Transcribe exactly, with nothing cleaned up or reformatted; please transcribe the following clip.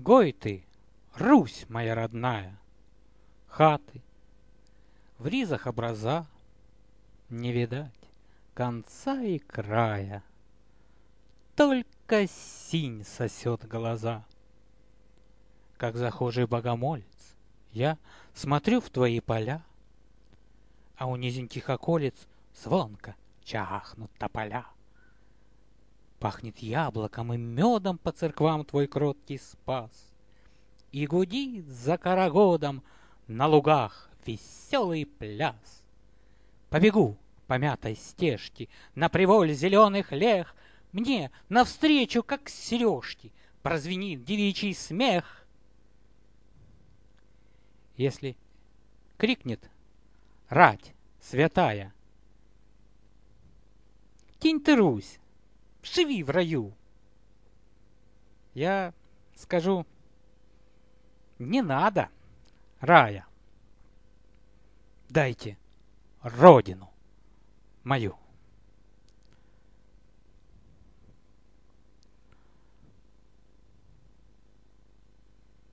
Гой ты, Русь моя родная, хаты, в ризах образа, не видать конца и края, только синь сосет глаза. Как захожий богомолец, я смотрю в твои поля, а у низеньких околиц звонко чахнут тополя. Пахнет яблоком и медом по церквам твой кроткий спас, и гудит за карагодом на лугах веселый пляс. Побегу по мятой стежке на приволь зеленых лег, мне навстречу, как сережки, прозвенит девичий смех. Если крикнет рать святая: «Кинь ты, Русь, живи в раю!» Я скажу: не надо рая, дайте родину мою.